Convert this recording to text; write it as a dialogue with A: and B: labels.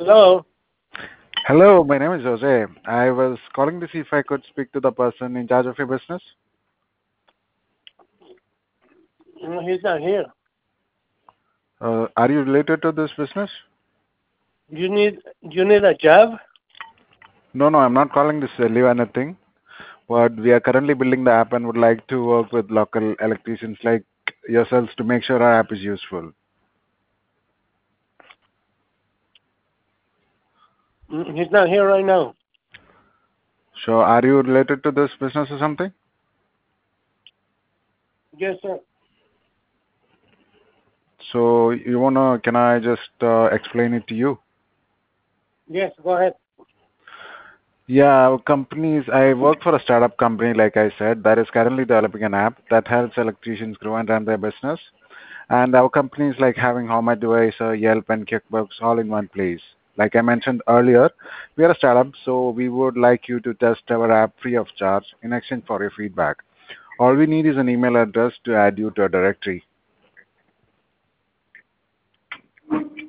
A: Hello.
B: Hello, my name is Jose. I was calling to see if I could speak to the person in charge of your business.
A: No, he's not here.
B: Are you related to this business?
A: Do you need a job?
B: No, I'm not calling to sell you anything. But we are currently building the app and would like to work with local electricians like yourselves to make sure our app is useful.
A: He's not here right now.
B: So, are you related to this business or something?
A: Yes, sir.
B: So, can I just explain it to you?
A: Yes, go ahead.
B: Yeah, our companies, I work for a startup company, like I said, that is currently developing an app that helps electricians grow and run their business. And our companies like having Home Advisor, Yelp, and QuickBooks all in one place. Like I mentioned earlier, we are a startup, so we would like you to test our app free of charge in exchange for your feedback. All we need is an email address to add you to a directory.